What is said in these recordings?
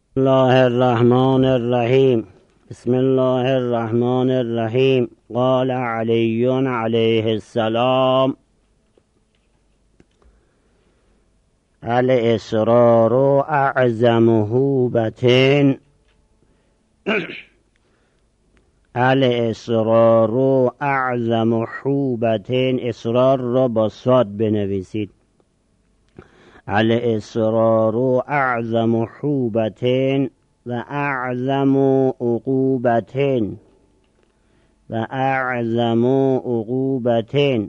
الله الرحمن الرحیم. بسم الله الرحمن الرحیم. قال علی علیه السلام: الاسرار اعظم هوبة. الاسرار اعظم حوبة. اصرار را با صاد بنویسید. الاسرار اعظم حوبة و اعظم عقوبة و اعظم عقوبة.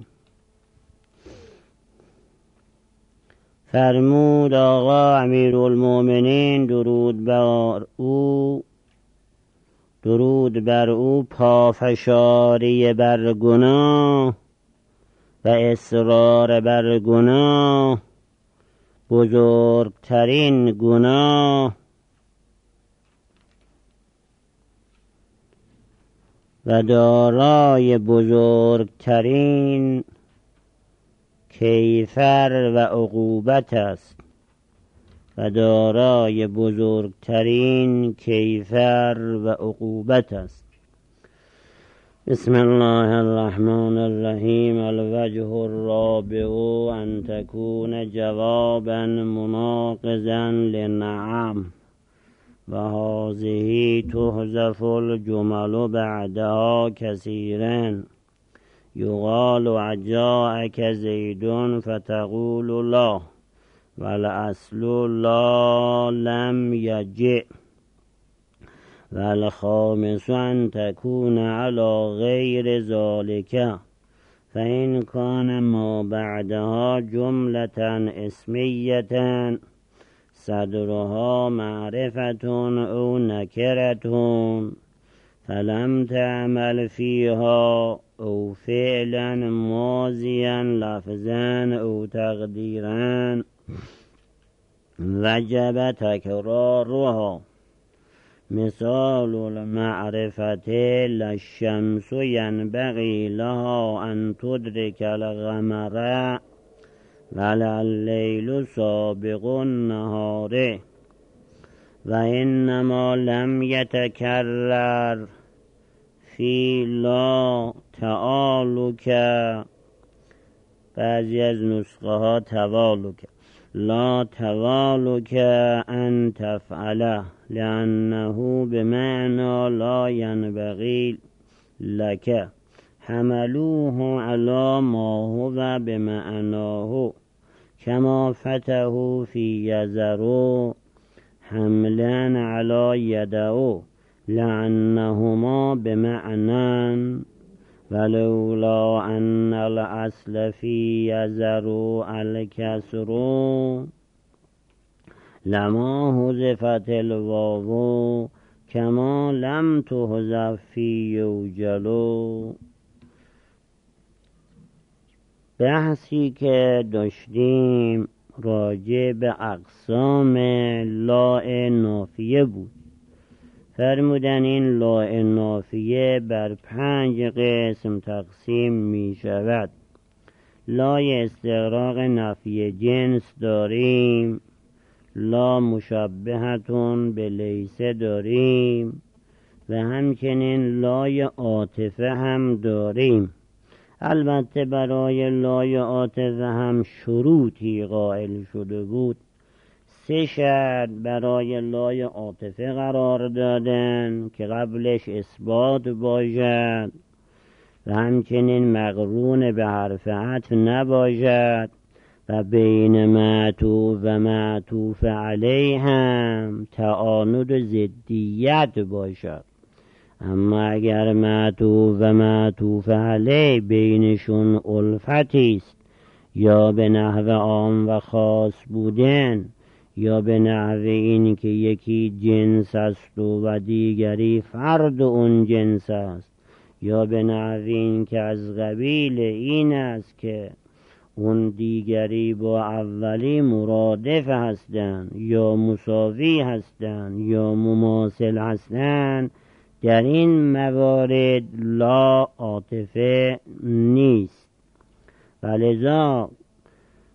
فرمود آقا امیرالمومنین درود بر او پافشاری بر گناه و اصرار بر گناه بزرگترین گناه و دارای بزرگترین کیفر و عقوبت است و دارای بزرگترین کیفر و عقوبت است. بسم الله الرحمن الرحیم. الوجه الرابع ان تكون جوابا مناقضا لنعم و هذه تحذف الجمل بعدها كثيرا. يقال اجاءك زيد فتقول لا والاصل لا لم يجئ. والخامس ان تكون على غير ذلك فإن كان ما بعدها جملة اسمية صدرها معرفة أو نكرة فلم تعمل فيها أو فعلا ماضيا لفظا أو تقديرا وجب تكرارها. مثال المعرفة للشمس ينبغي لها أن تدرك القمر ولا الليل سابق النهار. وإنما لم يتكرر في لا تعالك، بعضی از نسخه ها توالک، لا توالك أن تفعله لأنه بمعنى لا ينبغي لك. حملوه على ما هو بمعناه كما فتحوا في يزروا حملا على يده لأنهما بمعنى ولولا أن الأصل في يزروا الكسر لما حذفت الواو كما لم تحذف في يوجل. بحثی که داشتیم راجع به اقسام لا نافیه بود. فرمودن این لا نافیه بر 5 قسم تقسیم می شود. لای استغراق نفی جنس داریم، لا مشبهتون به لیس داریم و همچنین لای عاطفه هم داریم. البته برای لای عاطفه هم شروطی قائل شده بود. 3 شرط برای لای عاطفه قرار دادن که قبلش اثبات باشد و همچنین مقرون به حرف عطف نباشد و بین معطوف و معطوف علیه هم تعاند و ضدیت باشد. اما اگر معطوف و معطوف علیه بینشون الفتی است یا به نحو عام و خاص بودن یا به نحو این که یکی جنس است و دیگری فرد اون جنس است یا به نحو این که از قبیل این است که اون دیگری با اولی مرادف هستند یا مساوی هستند یا مماثل هستند، در این موارد لا عاطفه نیست. ولذا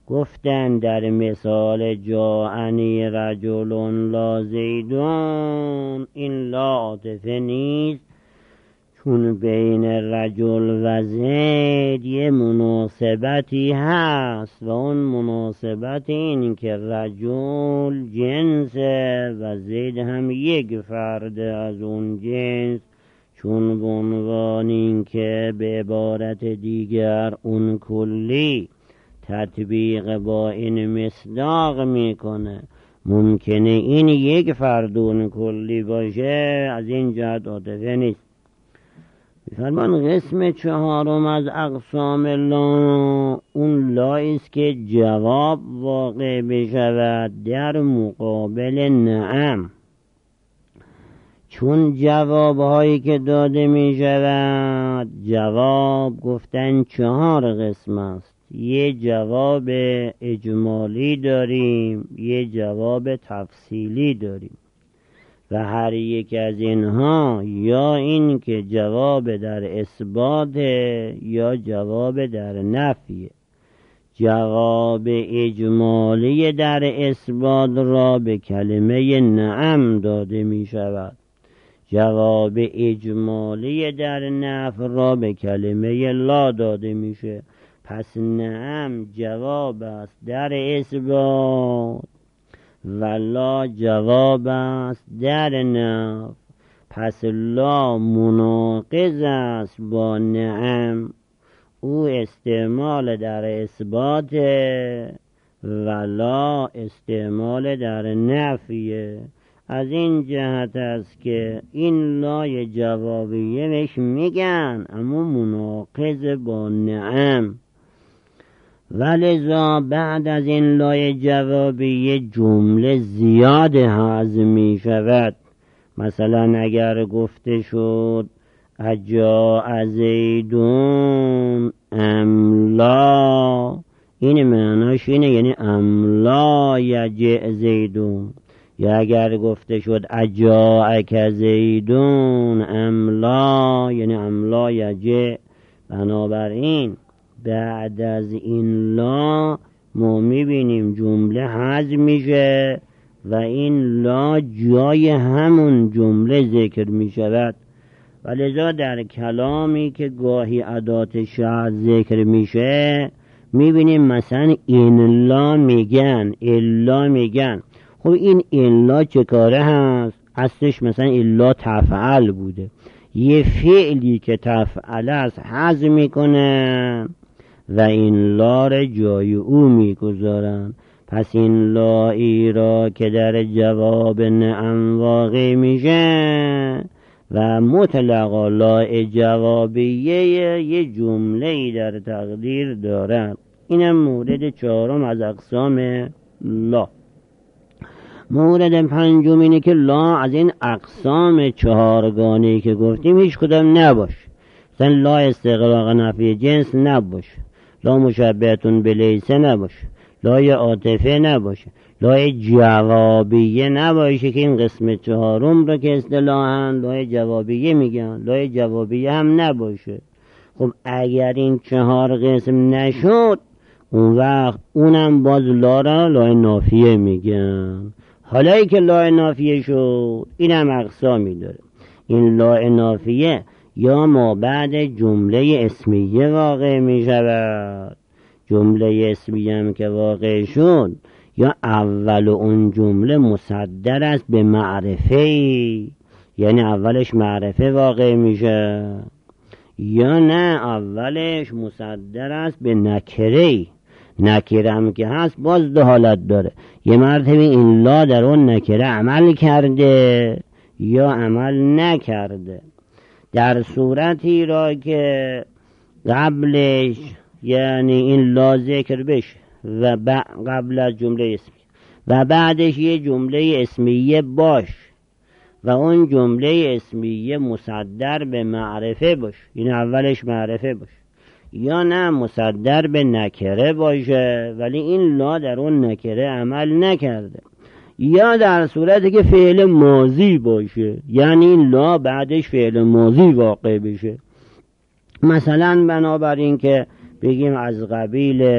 گفتن در مثال جاءنی رجل لا زیدون، این لا عاطفه نیست، چون بین رجل و زید یه مناسبتی هست و اون مناسبت این که رجل جنسه و زید هم یک فرد از اون جنس، چون به عنوان این که به عبارت دیگر اون کلی تطبیق با این مصداق میکنه، ممکنه این یک فرد اون کلی باشه، از این جهت عاطفه نیست. فرمان قسم چهارم از اقسام لا اون لایست که جواب واقع بشود در مقابل نعم، چون جواب هایی که داده می شود، جواب گفتن چهار قسم است. یه جواب اجمالی داریم، یه جواب تفصیلی داریم و هر یک از اینها یا این که جواب در اثبات یا جواب در نفی. جواب اجمالی در اثبات را به کلمه نعم داده می شود، جواب اجمالی در نفی را به کلمه لا داده میشه. پس نعم جواب است در اثبات و لا جواب است در نفی. پس لا مناقض است با نعم، او استعمال در اثبات و لا استعمال در نفیه. از این جهت است که این لای جوابیه بهش میگن اما مناقض با نعم، ولذا بعد از این لای جوابیه جمله زیاد هضم می شود. مثلا اگر گفته شد اجاء زیدون املا، این معناش اینه، یعنی املا یجع زیدون. یا اگر گفته شد اجاءک زیدون املا، یعنی املا یجع. بنابراین بعد از این لا ما میبینیم جمله حذف میشه و این لا جای همون جمله ذکر میشود. ولذا در کلامی که گاهی ادات شرط ذکر میشه میبینیم مثلا این لا میگن، الا میگن. خب این الا چه کاره هست؟ اصلش مثلا الا تفعل بوده، یه فعلی که تفعل است حذف میکنن و این لا را جای او میگذارن. پس این لایی را که در جواب نعم واقع میشه و مطلقا لا جوابیه یه جمله‌ای در تقدیر دارد. اینم مورد چهارم از اقسام لا. مورد پنجم اینه که لا از این اقسام چهارگانه‌ای که گفتیم هیچ کدام نباشه. مثلا لا استغراق نفی جنس نباشه، لا مشبهتون بلیسه نباشه، لا عاطفه نباشه، لا جوابیه نباشه که این قسم چهارم رو که اصطلاحاً لا جوابیه میگن، لا جوابیه هم نباشه. خب اگر این چهار قسم نشد اون وقت اونم باز لا را لا نافیه میگن. حالایی که لا نافیه شد اینم اقسامی داره. این لا نافیه یا ما بعد جمله اسمیه واقع می شود، جمله اسمیه هم که واقع شد یا اول اون جمله مصدر است به معرفه، یعنی اولش معرفه واقع میشه، یا نه اولش مصدر است به نکره. نکره هم که هست باز دو حالت داره، یه مرتبه این لا در اون نکره عمل کرده یا عمل نکرده. در صورتی را که قبلش یعنی این لا ذکر بشه و قبل از جمله اسمیه و بعدش یه جمله اسمیه باش و اون جمله اسمیه مصدر به معرفه باشه، این اولش معرفه باشه، یا نه مصدر به نکره باشه ولی این لا در اون نکره عمل نکرده، یا در صورتی که فعل ماضی باشه یعنی این لا بعدش فعل ماضی واقع بشه. مثلا بنابراین که بگیم از قبیل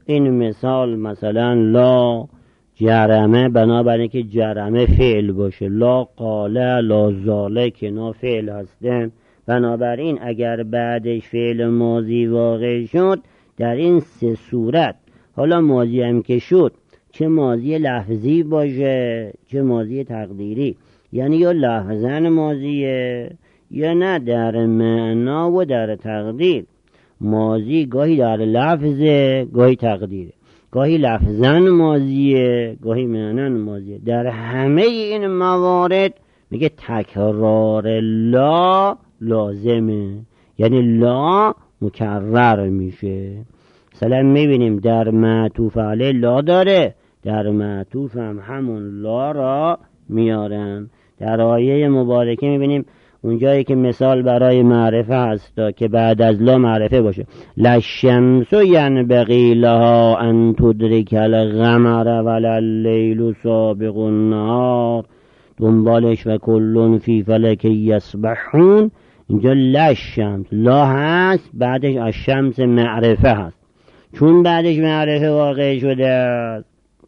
این مثال مثلا لا جرمه، بنابراین که جرمه فعل باشه، لا قاله لا زاله که اینا فعل هستن، بنابراین اگر بعدش فعل ماضی واقع شد در این سه صورت، حالا ماضی هم که شد چه ماضی لفظی باشه چه ماضی تقدیری، یعنی یا لفظن ماضیه یا نه در معنا و در تقدیر. ماضی گاهی در لفظه گاهی تقدیره، گاهی لفظن ماضیه گاهی معنن ماضیه. در همه این موارد میگه تکرار لا لازمه، یعنی لا مکرر میشه. مثلا میبینیم در معطوف علیه لا داره، در معطوف هم همون لا را میارن. در آیه مبارکه میبینیم اونجایی که مثال برای معرفه هست که بعد از لا معرفه باشه، للشمس ینبغی لها ان تدرک القمر ولا اللیل سابق النهار، دنبالش و کلون فی فلک یسبحون. اینجا للشمس لا هست، بعدش الشمس معرفه هست، چون بعدش معرفه واقع شده است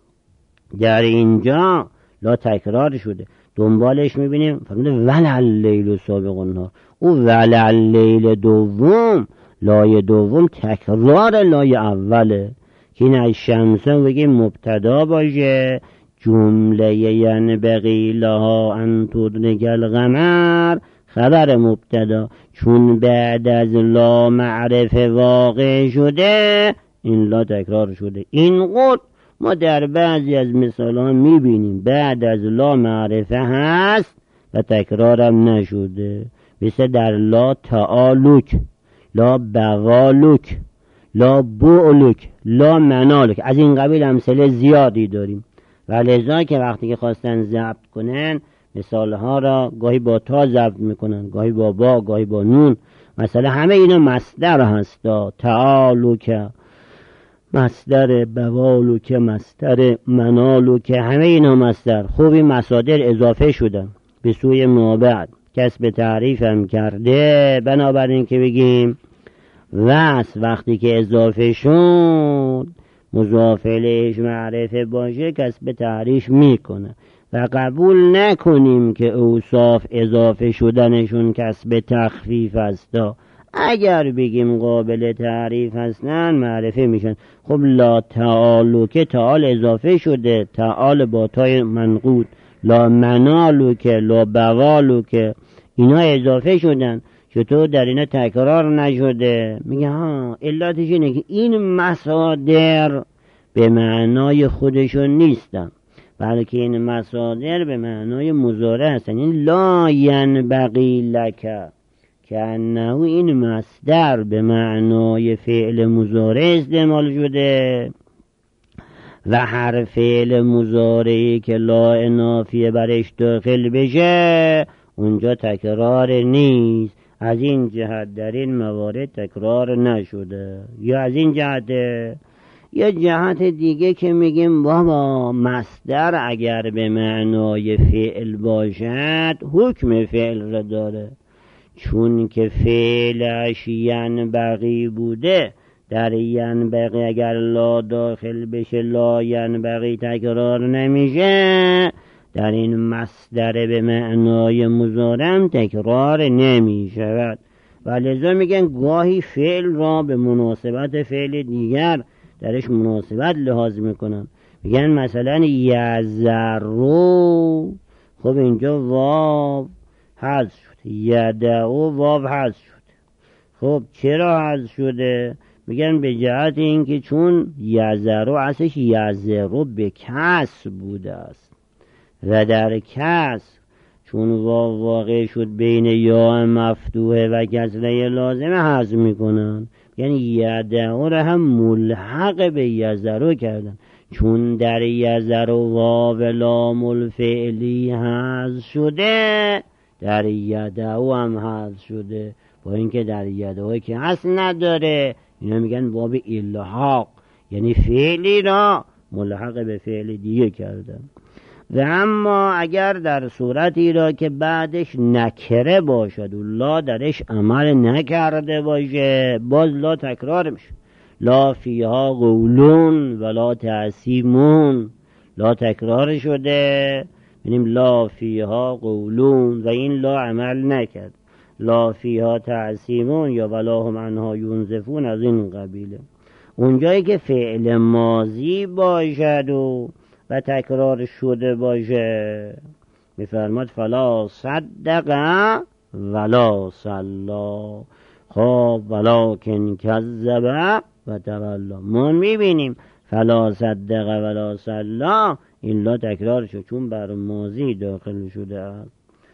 در اینجا لا تکرار شده. دنبالش میبینیم فرموده ولا اللیل سابق النهار، او ولا اللیل دوم، لای دوم تکرار لای اوله که این از شمسه بگیم مبتدا باشه، جمله ینبغی لها ان تدرک القمر خبر مبتدا، چون بعد از لا معرفه واقع شده این لا تکرار شده. این قد ما در بعضی از مثال ها میبینیم بعد از لا معرفه هست و تکرارم نشده، مثل در لا تعالوک، لا بوالوک، لا بعلوک، لا منالوک. از این قبیل امثله زیادی داریم و لذا که وقتی که خواستن ضبط کنن مثال ها را گاهی با تا ضبط میکنن، گاهی با با، گاهی با نون. مثلا همه اینا مصدر هستا، تعالوک مصدر، بوالو که مصدر، منالو که همه اینا مصدر. خوب این مصادر اضافه شدن به سوی مابعد، کسب تعریف هم کرده. بنابراین که بگیم وصف وقتی که اضافه شد مضاف الیهش معرفه باشه کسب تعریف میکنه و قبول نکنیم که اوصاف اضافه شدنشون کسب تخفیف هستا. اگر بگیم قابل تعریف هستن معرفه میشن. خب لا تعالو که تعال اضافه شده، تعال با تای منقود، لا منالو که، لا بوالو که، اینا اضافه شدن، چطور در اینا تکرار نشده؟ میگه ها علتش اینه که این مصادر به معنای خودشون نیستن، بلکه این مصادر به معنای مضارع هستن. این لا ینبغی لک که انه این مصدر به معنای فعل مضارع استعمال شده و هر فعل مضارعی که لا نافیه برش داخل بشه اونجا تکرار نیست. از این جهت در این موارد تکرار نشده. یا از این جهت یا جهت دیگه که میگیم بابا مصدر اگر به معنای فعل باشد حکم فعل را داره، چون که فعلش ینبغی بوده، در ینبغی اگر لا داخل بشه لا ینبغی تکرار نمیشه، در این مصدر به معنای مضارع تکرار نمیشود. و لذا میگن گاهی فعل را به مناسبت فعل دیگر درش مناسبت لحاظ میکنن. میگن مثلا یزرو، خب اینجا واو حذف شد، یدعو واو حذف شد. خب چرا حذف شده؟ میگن به جهت اینکه چون یزرو اصلش یزرو به کسر بوده است و در کسر چون واو واقع شد بین یا مفتوحه و کسره لازمه حذف میکنن. یعنی یدعو را هم ملحق به یزرو کردن، چون در یزرو واو لام الفعلی حذف شده در یدعو هم حذف شده، با اینکه در یدعو که اصل نداره. اینا میگن باب الحاق، یعنی فعلی را ملحق به فعل دیگه کردن. و اما اگر در صورتی را که بعدش نکره باشد و لا درش عمل نکرده باشه باز لا تکرار میشه. لا فیها قولون ولا تعصیمون، لا تکرار شده، ببینیم لا فیها قولون و این لا عمل نکرد، لا فیها تعصیمون یا ولا هم عنها ینزفون از این قبیله. اونجایی که فعل ماضی باشد و تکرار شده باشه میفرماد فلا صدق ولا صلا، خب ولکن کذب و تولا. ما میبینیم فلا صدق ولا صلا این لا تکرار شد چون بر ماضی داخل شده است.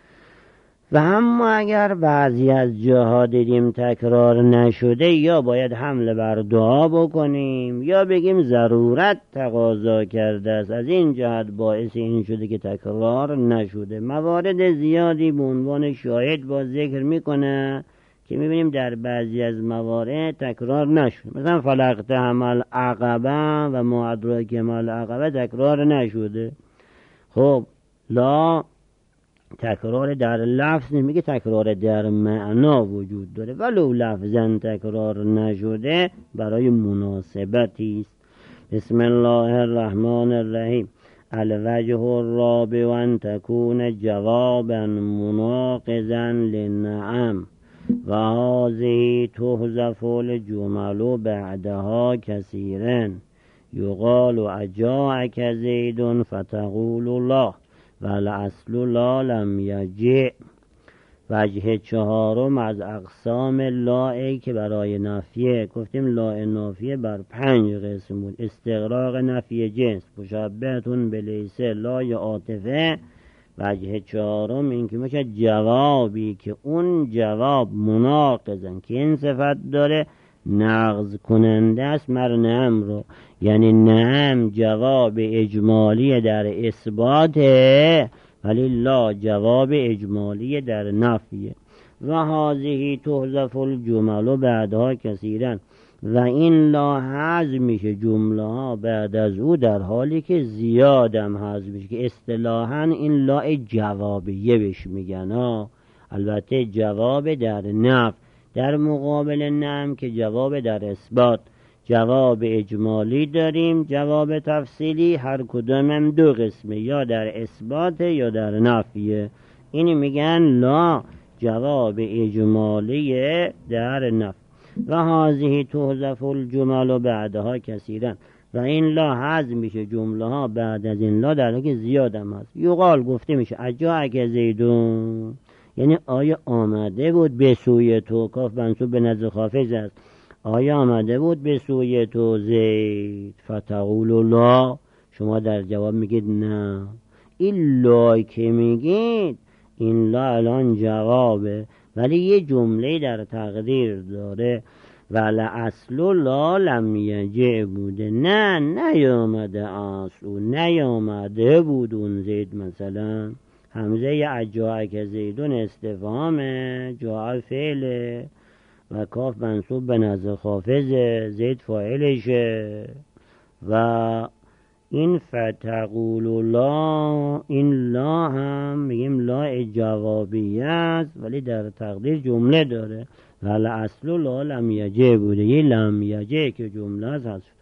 و اما اگر بعضی از جاها دیدیم تکرار نشده یا باید حمله بر دعا بکنیم یا بگیم ضرورت تقاضا کرده است، از این جهت باعث این شده که تکرار نشده. موارد زیادی به عنوان شاهد با ذکر میکنه که میبینیم در بعضی از موارد تکرار نشده، مثلا فلقتهم العقبه و ما ادراک ما العقبه تکرار نشده. خب لا تکرار در لفظ نمیگه، تکرار در معنا وجود داره، ولو لفظا تکرار نشده برای مناسبتی است. بسم الله الرحمن الرحیم. الوجه الرابع ان تكون جوابا مناقضا للنعم و هذه تحذف الجمل بعدها كثيرا یقال اجاءك زید فتقول الله والاصل لا لم یجع. وجه چهارم از اقسام لا که برای نفیه گفتیم لا نافیه بر 5 قسم بود. استغراق نفی جنس، مشبهتون بلیسه، لا یا عاطفه. وجه چهارم این که میشه جوابی که اون جواب مناقضن که این صفت داره نقض کننده است مر نعم رو، یعنی نعم جواب اجمالی در اثباته ولی لا جواب اجمالی در نفیه. و هذه تحذف الجمل بعدها کثیرا و این لا حذف میشه جمله ها بعد از او در حالی که زیادم حذف میشه که اصطلاحا این لا جوابیه بهش میگن البته جواب در نفی در مقابل نعم که جواب در اثبات. جواب اجمالی داریم، جواب تفصیلی، هر کدومم 2 قسمه، یا در اثبات یا در نفیه. اینی میگن لا جواب اجمالی در نفی. و هذه تحذف الجمل بعدها کثیرا و این لا حذف میشه جمله ها بعد از این لا در حالی که زیادم هست. یقال گفته میشه اجاءک زیدون، یعنی آیا آمده بود به سوی تو، کاف منصوب به نزد خافض است، آیا آمده بود به سوی تو زید فتقول لا، شما در جواب میگید نه. این لا که میگید این لا الان جوابه ولی یه جمله در تقدیر داره ولی اصل لا لم یجع بوده، نه نیامده اصل، نیامده بود اون زید. مثلا همزه اجاءک زیدون استفهامه، جاء فعله و کاف منصوب به نزد خافضه، زید فاعلشه و این فتقول لا، این لا هم میگیم لا جوابیه است ولی در تقدیر جمله داره ولی اصل لا لم یجع بوده، یه لم یجع که جمله هست.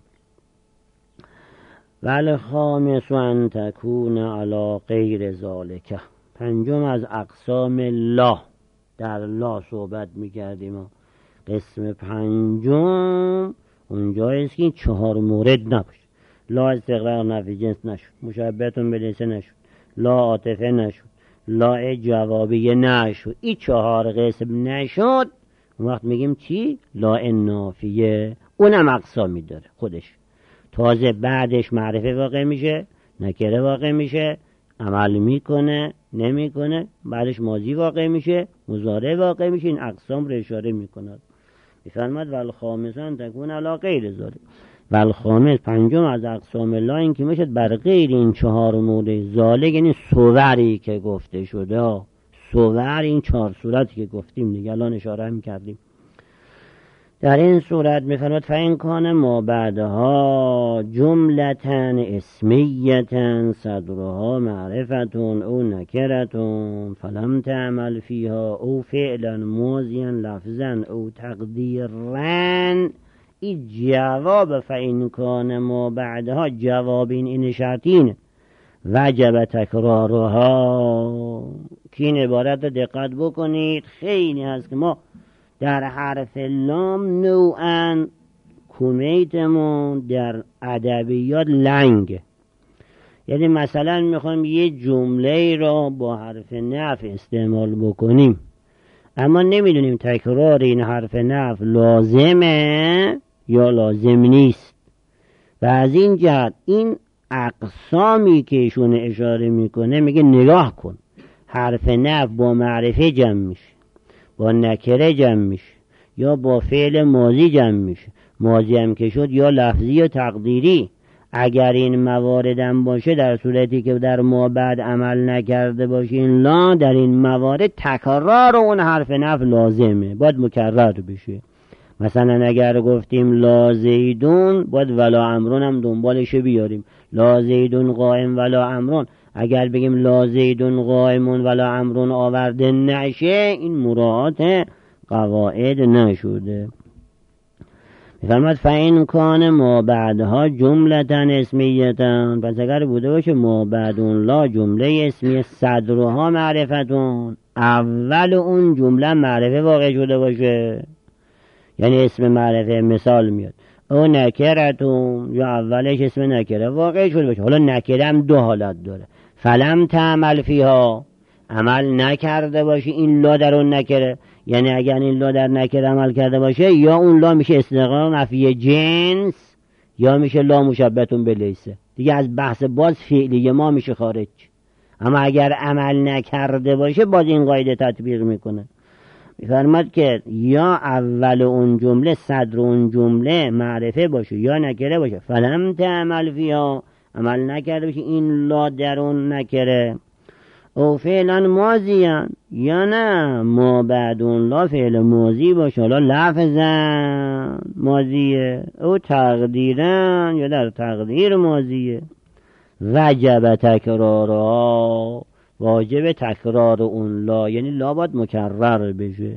ولی خامس ان تکون علی غیر ذالک. 5 از اقسام لا، در لا صحبت میکردیم. قسم 5 اونجاییست که 4 مورد نباشه. لا استغراق نفی جنس نشد، مشبهتون بلیسه نشد، لا عاطفه نشد، لا جوابیه نشد، این 4 قسم نشد اون وقت میگیم چی؟ لا نافیه. اونم اقسامی داره خودش، تازه بعدش معرفه واقع میشه، نکره واقع میشه، عمل میکنه نمیکنه، بعدش ماضی واقع میشه، مضارع واقع میشه. این اقسام رو اشاره میکند. میفرماد والخامسان تکون علی غیر ذالک. والخامس 5 از اقسام لا این که میشد بر غیر این 4 مورد. ذالک یعنی صوری که گفته شده، صور این 4 صورتی که گفتیم دیگه الان اشاره میکردیم. در این صورت میفرماد فإن کان ما بعدها جملتن اسمیتن صدرها معرفتون او نکرتون فلم تعمل فیها او فعلا ماضیا لفظا او تقدیرا این جواب فإن کان ما بعدها جواب این شرطین وجب تکرارها. که این عبارت رو دقت بکنید، خیلی هست که ما در حرف لام نوعا کمیتمون در ادبیات لنگه. یعنی مثلا میخوایم یه جمله را با حرف نفی استعمال بکنیم اما نمیدونیم تکرار این حرف نفی لازمه یا لازم نیست، و از این جهت این اقسامی که ایشون اشاره میکنه میگه نگاه کن، حرف نفی با معرفه جمع میشه، با نکره جمع میشه، یا با فعل ماضی جمع میشه. ماضی هم که شد یا لفظی یا تقدیری. اگر این مواردم باشه، در صورتی که در ما بعد عمل نکرده باشین لا، در این موارد تکرار اون حرف نفی لازمه، باید مکرر بشه. مثلا اگر گفتیم لا زیدون، باید ولا امرون هم دنبالش بیاریم. لا زیدون قائم ولا امرون. اگر بگیم لا زیدون قائمون ولا امرون آورده نشه، این مراعات قواعد نشده. میفرماد فإن کان ما بعدها جملتا اسمیتا، پس اگر بوده باشه ما بعد اون لا جمله اسمی، صدرها معرفتون، اول اون جمله معرفه واقع شده باشه، یعنی اسم معرفه. مثال میاد او نکرتون، یا اولش اسم نکره واقع شده باشه. حالا نکره هم دو حالت داره. فلم تعمل فیها، عمل نکرده باشه این لا در اون نکره، یعنی اگر این لا در نکره عمل کرده باشه، یا اون لا میشه استقرار نفی جنس، یا میشه لا مشبهتون به لیسه، دیگه از بحث باز فعلی ما میشه خارج. اما اگر عمل نکرده باشه باز این قاعده تطبیق میکنه. میفرماد که یا اول اون جمله صدر اون جمله معرفه باشه یا نکره باشه. فلم تعمل فیها، عمل نکرده باشه این لا در اون نکره. او فعلا ماضیان، یا نه ما بعد اون لا فعل ماضی باشه، حالا لفظا ماضیه، او تقدیرن یا در تقدیر ماضیه. وجب تکرارها، واجب تکرار اون لا، یعنی لا باید مکرر بشه.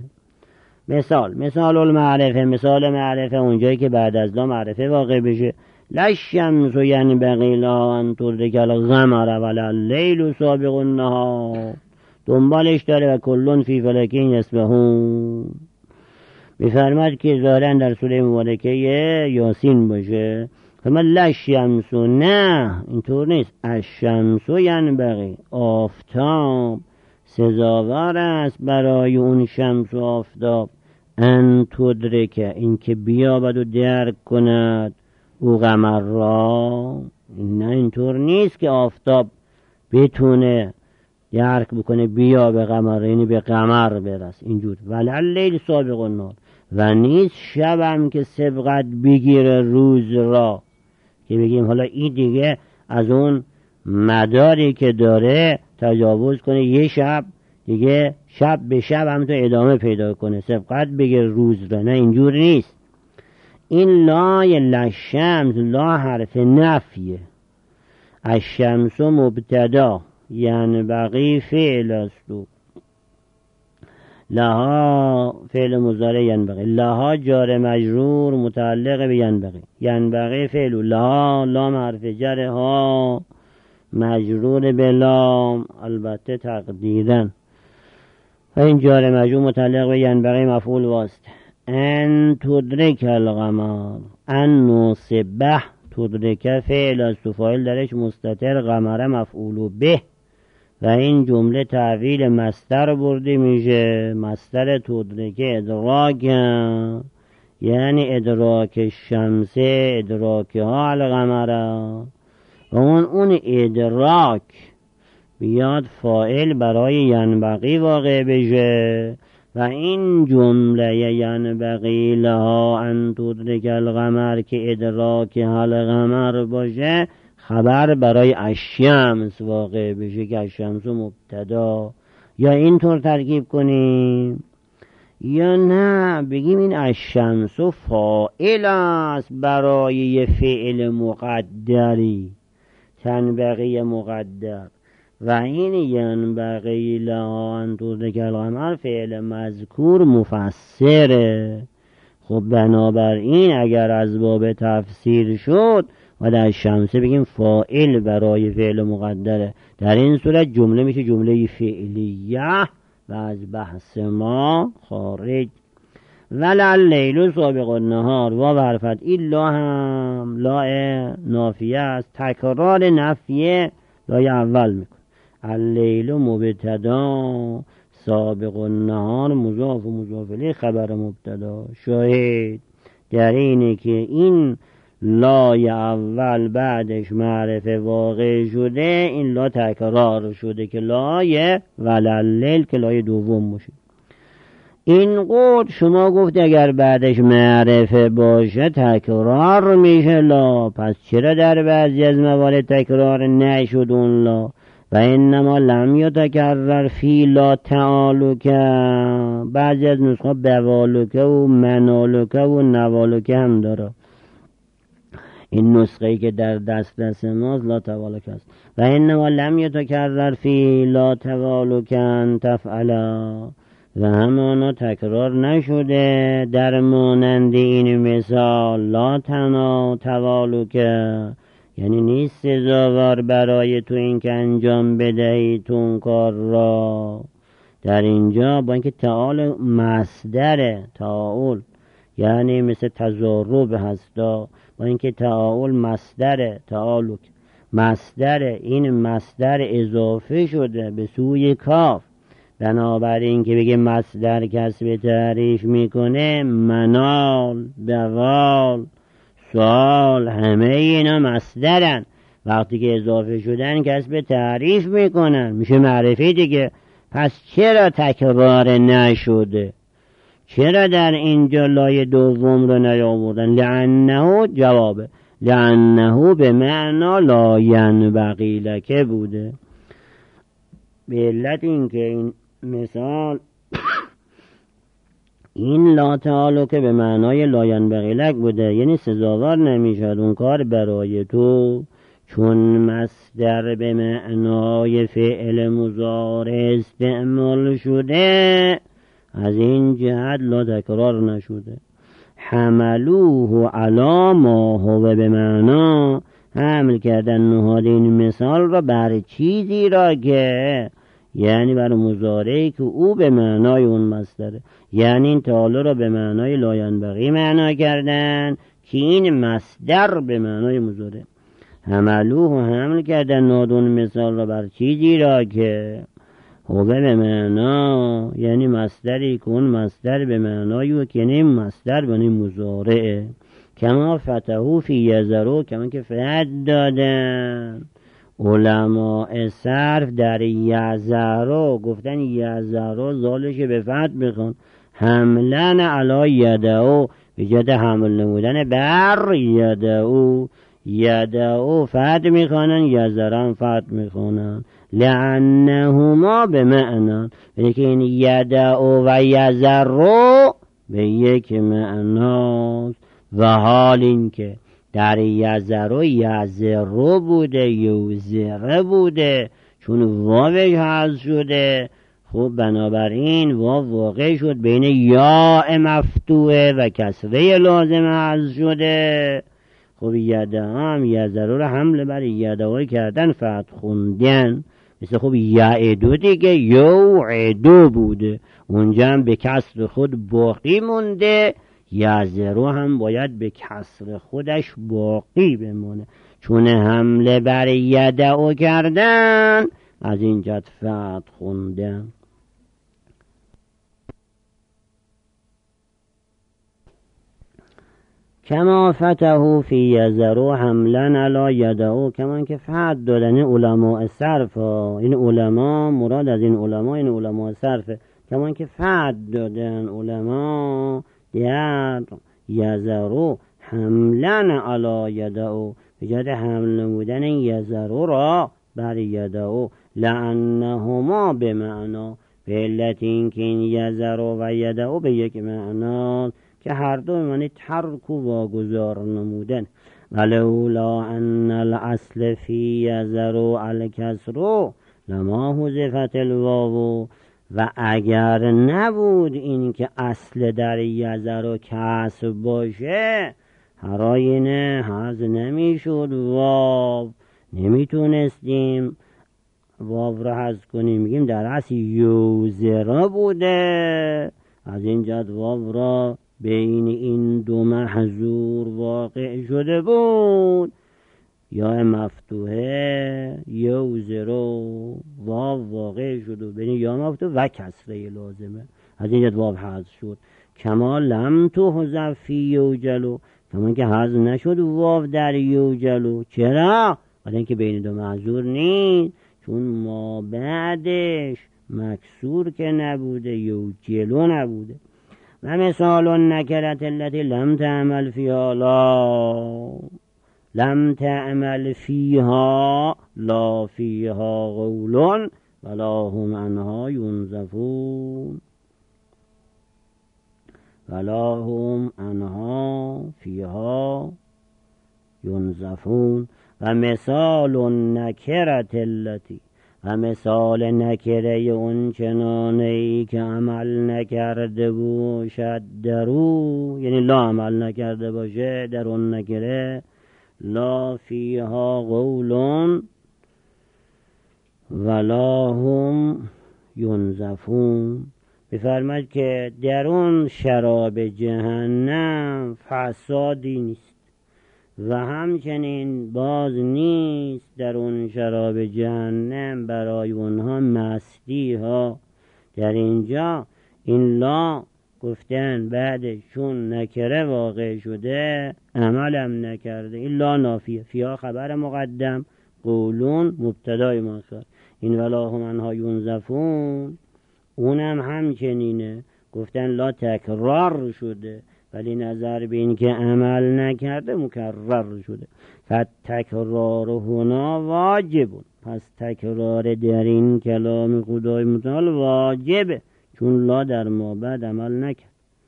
مثال المعرفه، مثال معرفه اونجایی که بعد از لا معرفه واقع بشه. لشمس ینبغی لها ان تدرک القمر ولا اللیل سابق النهار، دنبالش داره و کلون فی فلک یسبحون. میفرماد که ظاهرا در سوره مبارکه یاسین باشه. فرماد لشمس، نه اینطور نیست. الشمس ینبغی، آفتاب سزاوار است برای اون شمس و آفتاب، ان تدرک، این که بیابد و درک کند، او قمر را. نه اینطور نیست که آفتاب بتونه درک بکنه بیا به قمر، یعنی به قمر برس اینجور. ولی اللیل سابق النهار، و نیست شبم که سبقت بگیره روز را، که بگیم حالا این دیگه از اون مداری که داره تجاوز کنه، یه شب دیگه شب به شب هم تو ادامه پیدا کنه، سبقت بگیره روز را. نه اینجور نیست. این لای لشمس، لا حرف نفیه. الشمس مبتدا یعنی بقی فعل است، لها فعل مضارع ینبغی، لها جار مجرور متعلق به ینبغی، ینبغی فعل لها، لام حرف جر، ها مجرور به لام البته تقدیرن، و این جار مجرور متعلق به ینبغی مفعول واسطه. ان تدرک القمر، ان نصبه، تدرک فعل است و فاعل درش مستتر، قمر مفعول به، و این جمله تعویل مصدر برده میشه. مصدر تدرک ادراک، یعنی ادراک شمس، ادراک ها القمر، و اون ادراک بیاد فاعل برای ینبغی واقع بشه، و این جمله ینبغی لها ان تدرک القمر که ادراک القمر باشه، خبر برای الشمس واقع بشه که الشمس مبتدا. یا اینطور ترکیب کنیم، یا نه بگیم این الشمس فاعل است برای یه فعل مقدری، تنبغی مقدر، و این ینبغی لها ان تدرک القمر فعل مذکور مفسره. خب بنابراین اگر از باب تفسیر شد و در شمسه بگیم فاعل برای فعل مقدره، در این صورت جمله میشه جمله فعلیه و از بحث ما خارج. ولل لیل سابق النهار و برفت این لا هم لا نافیه است، تکرار نفیه لای اول میکن. اللیل مبتدا، سابق النهار مضاف و مضاف الیه خبر مبتدا. شاهد در اینه که این لای اول بعدش معرفه واقع شده، این لا تکرار شده که لای وللیل که لای دوم باشه. این قول شما گفت اگر بعدش معرفه باشه تکرار میشه لا، پس چرا در بعضی از موارد تکرار نشد اون لا؟ و انما لم یتکرر فی لا تعالک، بعضی از نسخه بوالک و منالک و نوالک هم داره. این نسخه‌ای که در دست ماست لا توالک است. و انما لم یتکرر فی لا توالک تفعلا، و همانا تکرار نشده در مانند این مثال لا تنا توالک، یعنی نیست سزاوار برای تو این که انجام بدهی تو اون کار را. در اینجا با اینکه تعال مصدر تعال یعنی مثل تضارب هستا، با اینکه تعال مصدر تعالک مصدر، این مصدر اضافه شده به سوی کاف، بنابراین که بگه مصدر کسب تعریف میکنه، منال، دوال، سوال همه اینا مصدرن، وقتی که اضافه شدن کسب تعریف میکنن میشه معرفی دیگه. پس چرا تکرار نشده؟ چرا در اینجا لای دوم رو نیاوردن؟ لعنه جوابه، لعنه به معنا لا ینبغی لک بوده، به علت این که این مثال این لا تعالو که به معنای لا ینبغی لک بوده، یعنی سزاوار نمیشد اون کار برای تو، چون مصدر به معنای فعل مضارع استعمال شده از این جهت لا تکرار نشده. حملوه علی ما هو به معنا، حمل کردن نهاد این مثال را بر چیزی را که یعنی بر مضارعی که او به معنای اون مصدره، یعنی این تعالی را به معنای لا ینبغی معنا کردن که این مصدر به معنای مضارع. حملوه حمل کردن نادون مثال را بر چیزی را که هو به معنا، یعنی مصدری که اون مصدر به معنای او که یعنی مصدر به معنای مضارعه. کما فتحو فی یذرو، کما که فتح دادن علماء صرف در یذرو، گفتن یذرو زالش به فتح بخون، حملن علی یدعو، به جهت حمل نمودن بر یدعو، یدعو فتح میخوانن، یذرم فتح میخوانن، لعنهما به معنا، لیکن این یدعو و یذرو به یک معناست. و حال این که در یذرو یذرو بوده یوزره بوده، چون واوش حذف شده، خب بنابراین واو واقع شد بین یا مفتوحه و کسره لازم حذف شده. خب یده هم یذرو رو حمله بر یدهوی کردن فتح خوندن، مثل خب یعدو دیگه یوعدو بوده، اونجا هم به کسر خود باقی مونده، یذرو هم باید به کسر خودش باقی بمونه، چون حمله بر یدهو کردن از این جهت فتح خوندن. کما فتحو فی یذرو حملن علی یدهو، کما که فتح دادن علماء صرف، این علما مراد از این علما این علماء صرفه، کما که فتح دادن علما در یذرو حملن علی یدهو، به جهت حمل نمودن این یذرو را بر یدهو، لعنهما به معنا، به علت این که این یذرو و یدهو به یک معنا که هر دو معنی ترک و واگذار نمودن. ولولا ان الاصل فی یذرو الکسر لما حذفت الواو، و اگر نبود این که اصل در یزر و کسب باشه هراینه حذف نمیشد واو، نمیتونستیم واو را حذف کنیم، میگیم در اصل یوزرا بوده، از این جهت واو را بین این دو محذور واقع شده بود. یا مفتوحه یوزرو واو واقع شد و بین یا مفتوح و کسره لازمه، از این جهت واو حذف شد. کما لم تحذف فی یوجلو، کما که حذف نشد واو در یوجلو. چرا؟ برای اینکه بین دو محذور نیست، چون ما بعدش مکسور که نبوده، یوجلو نبوده. و مثال نکرت التي لم تعمل فیها لا، لم تعمل فیها لا فیها قول ولا هم عنها ینزفون، ولا هم عنها فیها ینزفون. و مثال نکرت التی، و مثال نکره اون چنانه ای که عمل نکرده باشد درو، یعنی لا عمل نکرده باشه در اون نکره، لا فیها قول ولا هم ینزفون. بفرماید که در اون شراب جهنم فسادی نیست و همچنین باز نیست در اون شراب جهنم برای اونها مستی ها. در اینجا این لا گفتن بعدش چون نکره واقع شده عملم نکرده، این لا نافیه، فیها خبر مقدم، قولون مبتدای مؤخر. این ولا هم عنها ینزفون اونم همچنینه، گفتن لا تکرار شده ولی نظر به این که عمل نکرده مکرر شده. فتکرار هنا واجبون، پس تکرار در این کلام خدای متعال واجبه، چون لا در ما بعد عمل نکرد.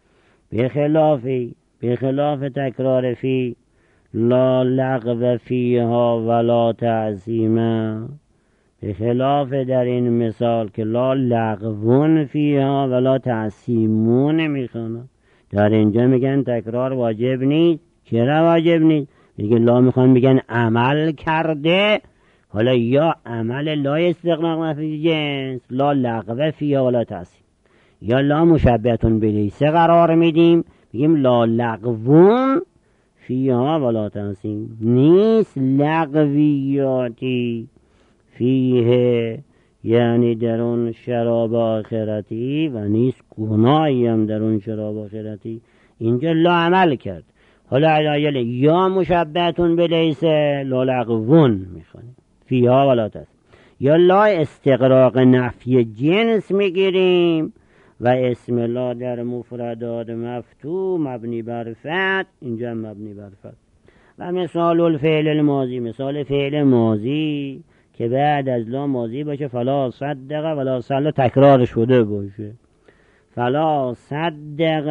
بخلاف تکرار فی، لا لغو فیها ولا تعظیما، بخلاف در این مثال که لا لغون فیها ولا تعظیمون میخوانن، در اینجا میگن تکرار واجب نیست. چرا واجب نیست؟ میگن لا میخوان بگن عمل کرده، حالا یا عمل لا استغراق نفی جنس، لا لغو فیها ولا تعظیم، یا لا مشبهتون بلیسه قرار میدیم، میگیم لا لغون فیها ولا تعظیم، نیست لغویاتی فیه، یعنی در اون شراب آخرتی، و نیست گناهی هم در اون شراب آخرتی. اینجا لا عمل کرد، حالا علایل یا مشبهتون بلیسه لا لغون میخوانیم فیها ولا تعظیم، یا لا استغراق نفی جنس میگیریم و اسم لا در مفردات مفتوح مبنی بر فتح، اینجا مبنی بر فتح. و مثال الفعل الماضی، مثال فعل ماضی که بعد از لا ماضی باشه، فلا صدق ولا صلا تکرار شده باشه، فلا صدق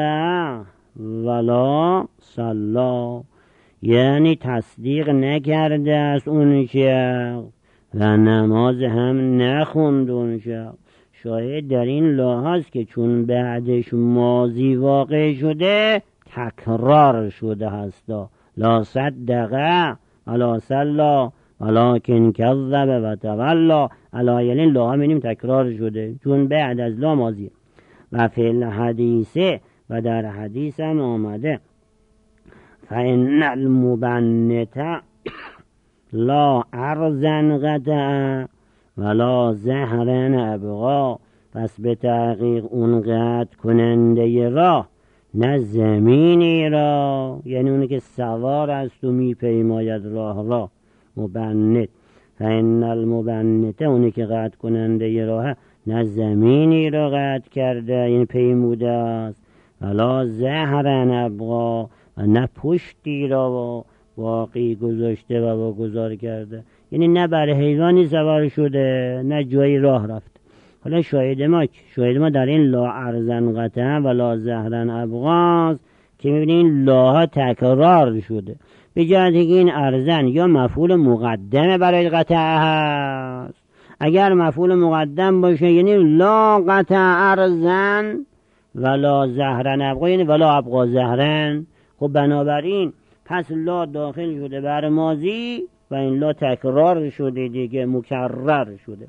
ولا صلا، یعنی تصدیق نکرده از اون شخص و نماز هم نخوند اون شخص. شاهد در این لا هست که چون بعدش ماضی واقع شده تکرار شده هستا، لا صدق ولا صلا ولکن کذب و تولا، علایل لا هم اینیم تکرار شده چون بعد از لا ماضی. و فعل حدیثه، و در حدیث هم آمده فإن المبنت لا ارزن قطع ولا زهرن ابغا، پس به تحقیق اون قطع کننده راه نه زمینی را، یعنی اونی که سوار است و میپیماید راه را، مبنت. فإن المبنت اونی که قطع کننده راه نه زمینی را قطع کرده یعنی پیموده است، ولا زهرن ابغا، و نه پشتی را باقی گذاشته و واگذار کرده، یعنی نه بر حیوانی سوار شده نه جایی راه رفت. حالا شاهد ما در این لا ارزن قطع و لا زهرن ابغاست که میبینید این لاها تکرار شده، به جهت که این ارزن یا مفعول مقدمه برای قطع هست، اگر مفعول مقدم باشه یعنی لا قطع ارزن ولا زهرن ابقا، یعنی ولا ابقا زهرن. خب بنابراین پس لا داخل شده بر ماضی و این لا تکرار شده دیگه، مکرر شده.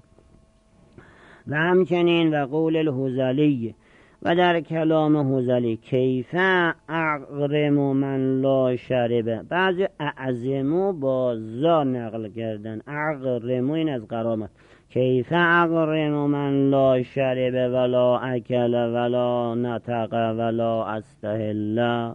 و همچنین و قول الهذلی و در کلام هذلی کیف اغرم من لا شربه، بعضی اعظمو با زا نقل کردن، اغرمو این از غرامت، کیف اغرم من لا شربه ولا اکل ولا نطق ولا استهل،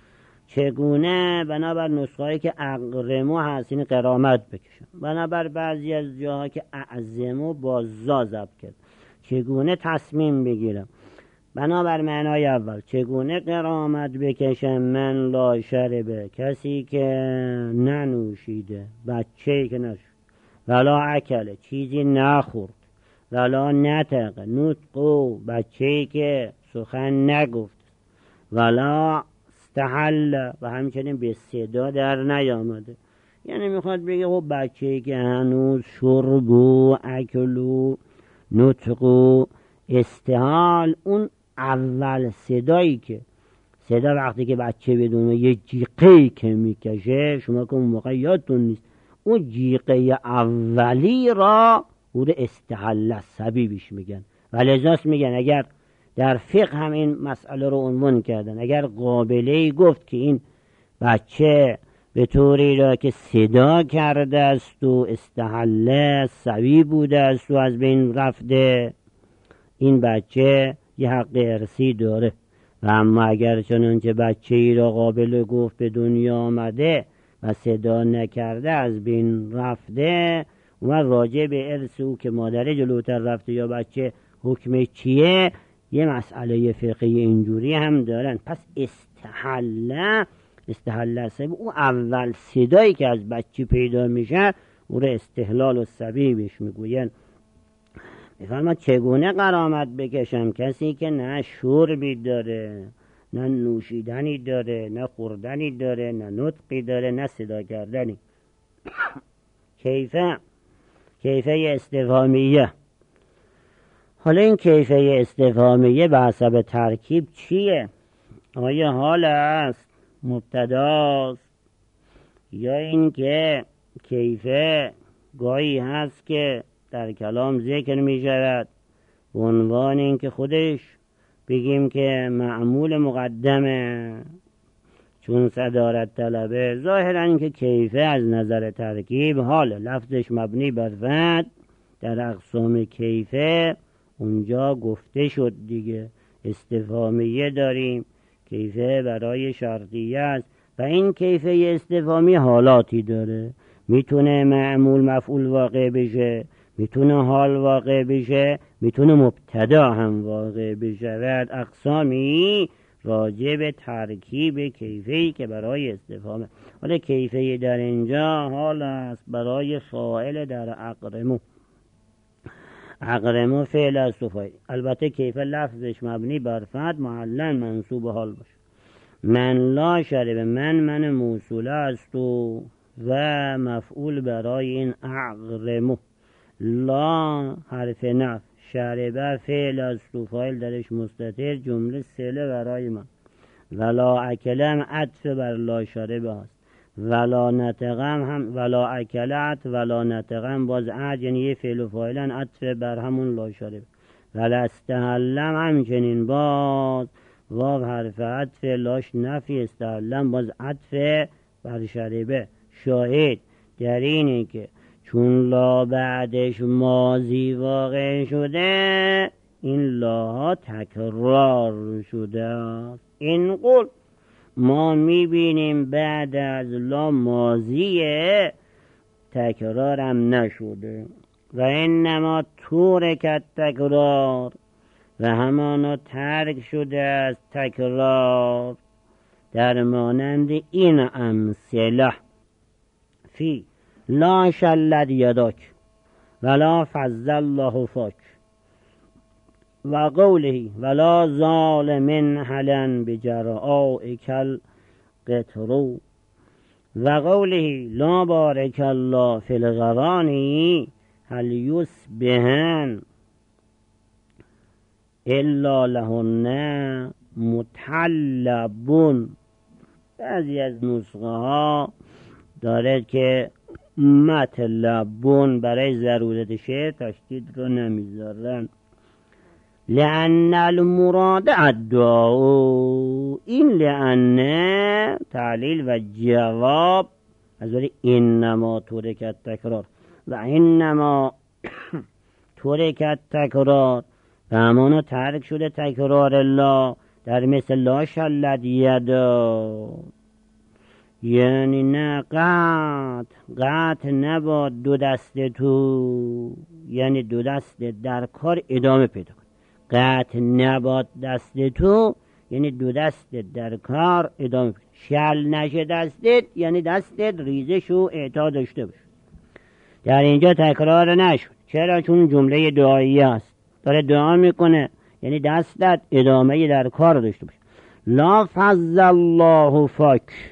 چگونه بنابر نسخه‌ای که اغرمو هست این غرامت بکشم، بنابر بعضی از جاها که اعظمو با زا ضبط کرد، چگونه تصمیم بگیرم بنابر معنای اول، چگونه غرامت بکشم من لا شربه، کسی که ننوشیده، بچه‌ای که نشد، ولا اکله چیزی نخورد، ولا نطق نطقو بچه‌ای که سخن نگفت، ولا استحل و همچنین به صدا در نیامده. یعنی میخواد بگه خب بچه‌ای که هنوز شربو اکلو نطقو استحال، اون اول صدایی که صدا وقتی که بچه بدونه یه جیقه‌ای که میکشه، شما که اون موقع یادتون نیست، اون جیقه اولی را او رو استحل سبیبش میگن. و لذاست میگن اگر در فقه هم این مسئله رو عنوان کردن، اگر قابله‌ای گفت که این بچه به طوری را که صدا کرده است و استحل سبیب بوده است و از بین رفته، این بچه یه حق ارثی داره. و اما اگر چنانچه بچه ای را قابل گفت به دنیا آمده و صدا نکرده از بین رفته، اومد راجع به ارث او که مادره جلوتر رفته یا بچه حکم چیه، یه مسئله فقهی اینجوری هم دارن. پس استحل سبیب، او اول صدایی که از بچه پیدا میشه او را استحلال و سبیبش میگوین. میفرماد چگونه غرامت بکشم کسی که نه شربی داره، نه نوشیدنی داره، نه خوردنی داره، نه نطقی داره، نه صدا کردنی. کیفه استفهامیه. حالا این کیفه استفهامیه به حسب ترکیب چیه؟ آیا حال است، مبتداست، یا این که کیفه گاهی هست که در کلام ذکر می شود به عنوان این که خودش بگیم که معمول مقدمه چون صدارت طلبه. ظاهرا این که کیفه از نظر ترکیب حال لفظش مبنی بر فتح در اقسام کیفه اونجا گفته شد دیگه. استفهامیه داریم، کیفه برای شرطیه است و این کیفه استفهامی حالاتی داره، میتونه معمول مفعول واقع بشه، میتونه حال واقع بشه، میتونه مبتدا هم واقع بشه. اقسامی راجع به ترکیب کیفه‌ای که برای استفهامه. حالا کیفه در اینجا حال است برای فاعل در اقرمو فعل است و فاعل. البته کیفه لفظش مبنی بر فتح معلن منصوب حال باشه. من لا شربه، من موصوله است و مفعول برای این اقرمو. لا حرف نفی، شربه فعل است و فاعل درش مستتر، جمله صله برای من. ولا اکلم عطف بر لا شربه است. ولا نطقم هم ولا اکلت ولا نطقم باز عد، یعنی یه فعل و فاعلن عطف بر همون لا شربه. ولا استحلم همچنین باز واو حرف عطف، لاش نفی، استحلم باز عطف بر شربه. شاهد در اینه که چون لا بعدش ماضی واقع شده این لاها تکرار شده است. این قول ما میبینیم بعد از لا ماضیه تکرارم نشده و انما ترکت تکرار و همانا ترک شده از تکرار در مانند این امثله. فی لا شلد یداک ولا فضل الله فاک و قوله ولا زال من حلن بجرعائک القطرو و قوله لا بارک الله فی الغوانی هل یصبحن الا لهن متلبون. بعضی از نسخه ها داره که متلبون برای ضرورت شعر تشدید رو نمیذارن. لأن المراد الدعاء، این لأن تعلیل و جواب از ولی انما ترکت تکرار و انما ترکت تکرار و همانا ترک شده تکرار الله در مثل لا شلت یدا، یعنی نه قطع نباد دو دست تو، یعنی دو دست در کار ادامه پیدا کن. قطع نباد دست تو یعنی دو دست در کار ادامه پیدا. شل نشه دستت یعنی دستت ریزش و اعطا داشته باش. در اینجا تکرار نشد. چرا؟ چون جمله دعایی است، داره دعا میکنه، یعنی دستت ادامه در کار داشته باش. لا فضل الله فاک،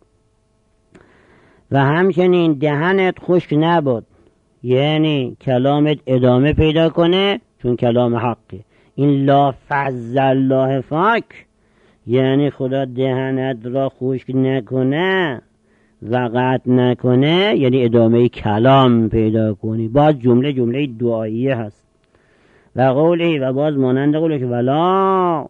و همچنین دهنت خشک نباد، یعنی کلامت ادامه پیدا کنه چون کلام حقه. این لا فضل الله فاک یعنی خدا دهنت را خشک نکنه و قطع نکنه، یعنی ادامه کلام پیدا کنی. باز جمله دعاییه هست. و قوله، و باز مانند قوله که ولا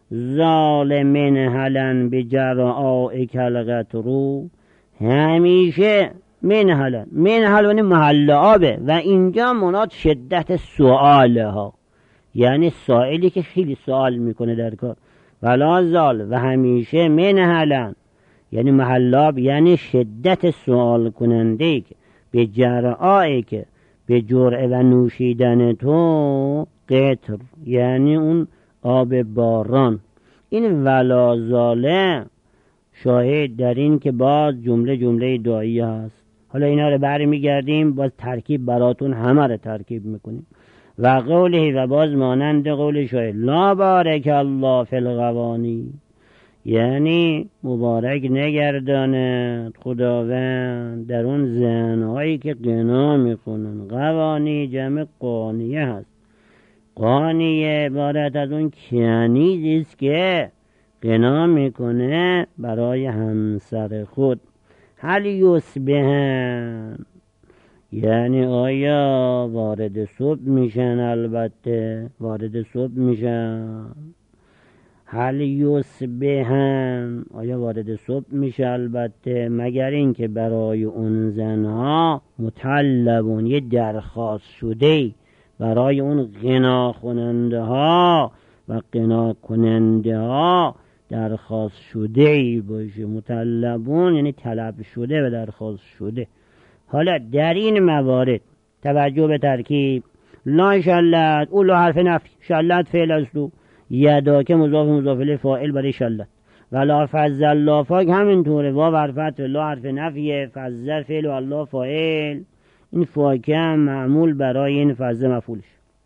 ظالمین هلن بجرعاء کلغترو، همیشه من هلن محل آبه و اینجا مناد شدت سؤاله ها، یعنی سائلی که خیلی سوال میکنه در کار. ولا زال، و همیشه من هلن یعنی محل آب، یعنی شدت سوال کننده که به جرعاء که به جرعه و نوشیدن تو قطر، یعنی اون آب باران. این ولا زاله شاهد در این که باز جمله دعایی هست. حالا اینا رو برمیگردیم باز ترکیب براتون همه رو ترکیب میکنیم. و قوله، و باز مانند قول شاهد لا بارک الله فی الغوانی، یعنی مبارک نگرداند خداوند در اون زنهایی که غنا میکنن. قوانی جمع قانیه هست. قانیه عبارت از اون کنیزی است که غنا میکنه برای همسر خود. هل یصبحن، یعنی آیا وارد صبح میشن؟ البته وارد صبح میشن. هل یصبحن، آیا وارد صبح میشه؟ البته، مگر این که برای اون زنها مطلبون، یه درخواست شده برای اون غنا کننده ها و غنا کننده ها درخواست شده ای باشه. مطلبون یعنی طلب شده و درخواست شده. حالا در این موارد توجه به ترکیب. لا شلت، اولو حرف نفی، شلت فعل است و یدا که مضاف الیه فاعل برای شلت. ولا فضل الله فاک همینطوره، واو حرف لا حرف نفیه، فضل فعل و الله فاعل. این فاکه هم معمول برای این فضل مفعولش.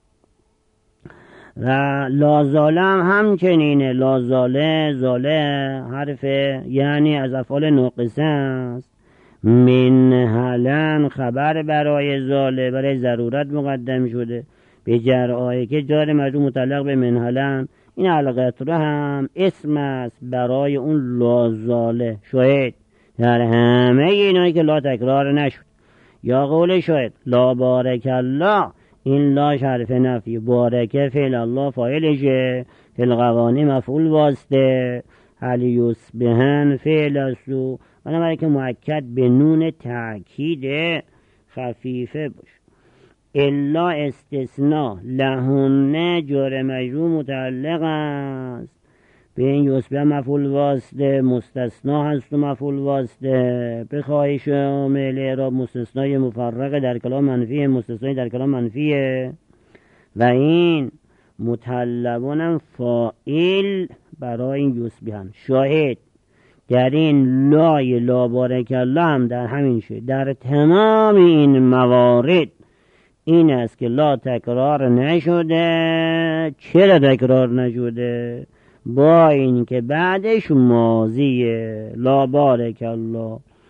و لازاله همچنینه. لازاله زاله حرف یعنی از افعال ناقصه است. من هلن خبر برای زاله، برای ضرورت مقدم شده. به جرعای که جار مجرور متعلق به من هلن. این القطره هم اسم است برای اون لازاله. شاید در همه اینایی که لا تکرار نشد. یا قول شاید لا بارک الله، این لا حرف نفی، بارکه فعل الله فاعلشه، فی القوانی مفعول واسطه، هل یصبحن فعل است. بنابراین که مؤکد به نون تأکید خفیفه باش. الا استثناء لهن جار مجرور متعلق است به این یصبح مفعول واسطه، مستثنا هست و مفعول واسطه. به خواهش عامل اعراب مستثنای مفرقه در کلام منفیه، مستثنای در کلام منفیه. و این مطلبانم فاعل برای این یصبحن. شاهد در این لای لا بارک الله هم در همین شد. در تمام این موارد این است که لا تکرار نشده. چرا تکرار نشده؟ با این که بعدش ماضیه. لا بارک الله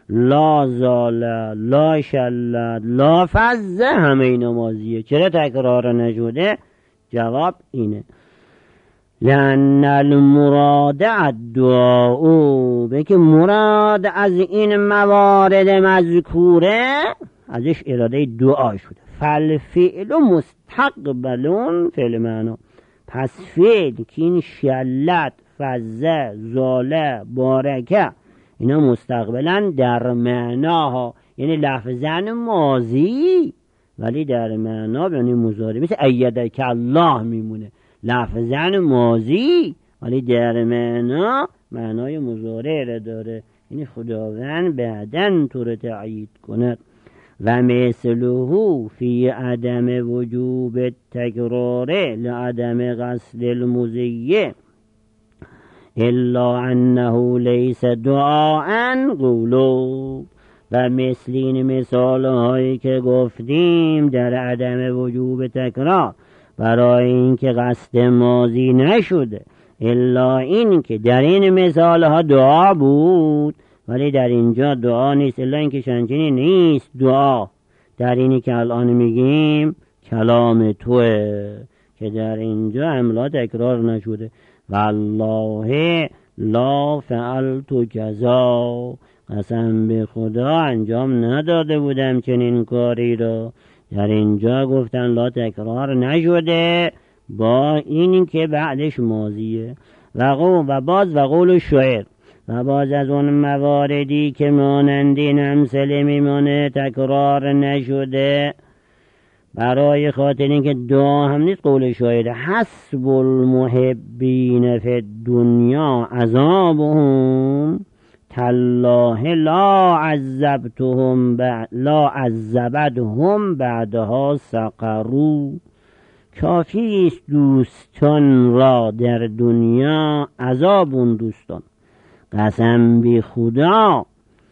لا زاله، لا شلت، لا فزه، همه اینا ماضیه. چرا تکرار نشده؟ جواب اینه لأن المراد الدعاء، به که مراد از این موارد مذکوره ازش اراده دعا شده. فالفعل مستقبلون فعل معنا، پس فعل که این شلت، فزه، زاله، بارکه اینا مستقبلا در معناها، یعنی لفظن ماضی ولی در معنا یعنی مضارع، مثل ایدک الله میمونه لفظن ماضی ولی در معنا معنای مضارع را داره، یعنی خداوند بعدن تو رو تأیید کند. و مثله فی عدم وجوب التکرار لعدم قصد المضیه الا انه لیس دعاء قولو. و مثل این مثال هایی که گفتیم در عدم وجوب تکرار برای اینکه قصد ماضی نشده، الا این که در این مثال ها دعا بود ولی در اینجا دعا نیست، الا این که چنینی نیست دعا در اینی که الان میگیم کلام توه که در اینجا املا تکرار نشده. والله لا فعلت کذا، قسم به خدا انجام نداده بودم چنین کاری را. در اینجا گفتن لا تکرار نشده با این که بعدش ماضیه. و باز و قول شعر، و باز از اون مواردی که مانند این امثله میمانه تکرار نشده برای خاطر اینکه دعا هم نیست. قول شاعر حسب المحبین فی الدنیا عذابهم تالله لا عذبتهم بعدها سقروا. کافی است دوستان را در دنیا عذاب اون دوستان، قسم بی خدا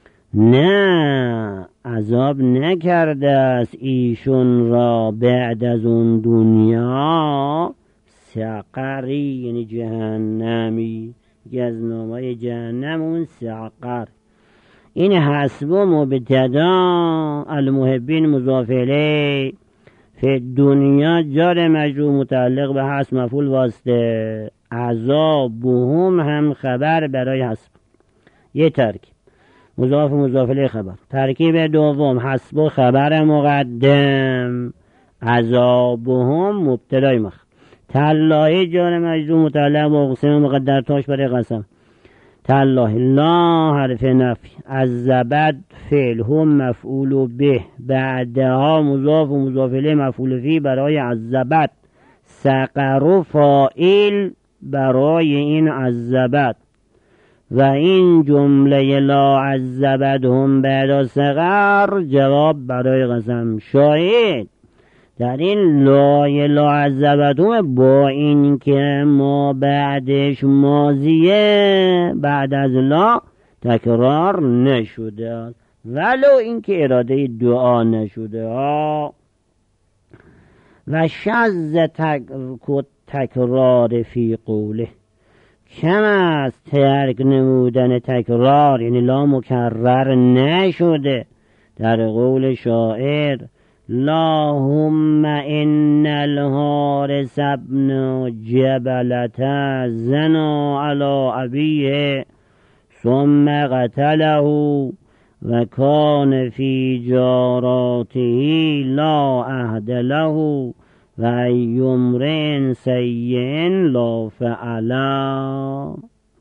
نه عذاب نکرده است ایشون را بعد از اون دنیا سقری، یعنی جهنمی، یکی از نامای جهنم اون سقر. این حسب مبتدا، المحبین مضاف الیه، فی دنیا جار مجرور متعلق به حسب مفعول واسطه، عذابهم هم خبر برای حسب، یه ترکیب مضاف الیه خبر. ترکیب دوم حسب خبر مقدم، عذابهم مبتدای مخ، تالله جار مجرور متعلق به اقسم مقدر تاش برای قسم، تالله لا حرف نفی، عذبت فعل هم مفعول به، بعدها مضاف الیه مفعول فی برای عذبت، سقر فاعل برای این عذبت. و این جمله لا عذبتهم بعد سقر جواب برای قسم. شاید در این لا عذبتهم با این که ما بعدش ماضیه بعد از لا تکرار نشده ولو این که اراده دعا نشده و شذ تکرار فی قوله، کم است ترک نمودن تکرار یعنی لا مکرر نشده در قول شاعر اللهم ان الحارث ابن جبلة زنا علی ابیه ثم قتله و کان فی جاراته لا عهد له و ایمرن سیئن لا فعلا.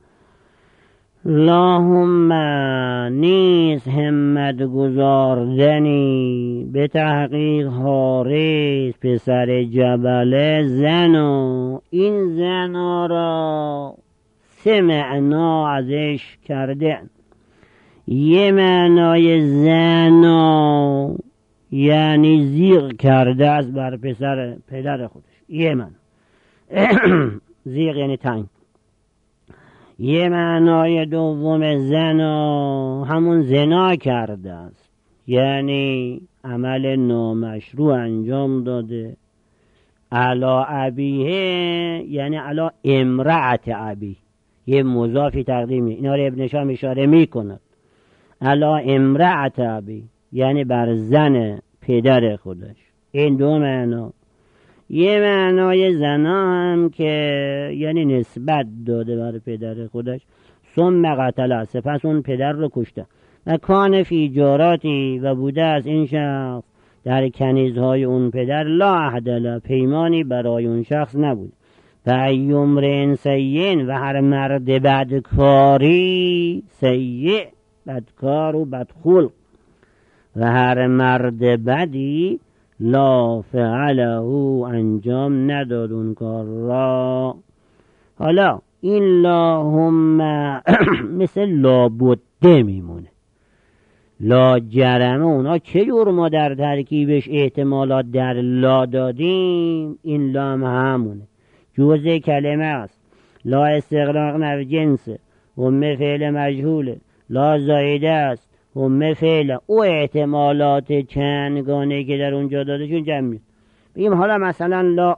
اللهم نیز همت گذاردنی به تحقیق حارث پسر جبل زنا. این زنا را سه معنا ازش کرده. یه معنای زنا یعنی زیغ کرده است بر پدر خودش، یه معنی زیغ یعنی تنگ. یه معنای دوم زنا همون زنا کرده است، یعنی عمل نامشروع انجام داده. علا ابیه یعنی علا امرأت ابی، یه مضافی تقدیمی، اینا رو ابن شام اشاره می کند. علا امرأت ابی، یعنی بر زن پدر خودش. این دو معنا. یه معنای زنا هم که یعنی نسبت داده بر پدر خودش. ثم قتله، سپس اون پدر رو کشته. و کان فی جاراتی، و بوده از این شخص در کنیزهای اون پدر لا عهد له، پیمانی برای اون شخص نبود. و ایمرئ سیء، و هر مرد بدکاری، سیء بدکار و بدخلق، و هر مرد بدی لا فعله، انجام نداد اون کار را. حالا این اللهم مثل لابده میمونه، لا جرمه. اونا چه جور ما در ترکیبش احتمالات در لا دادیم، این لام همونه، جزء کلمه است. لا استغراق نفی جنسه، هم فعل مجهوله. لا زایده است، هم فعل. او احتمالات چندگانه که در اونجا دادشون جمع. بگیم حالا مثلا لا